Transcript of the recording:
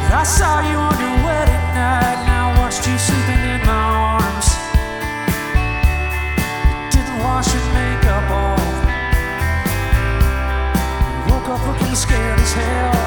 I saw you on your wedding night, and I watched you sleeping in my arms. You didn't wash your makeup off. You woke up looking scared as hell.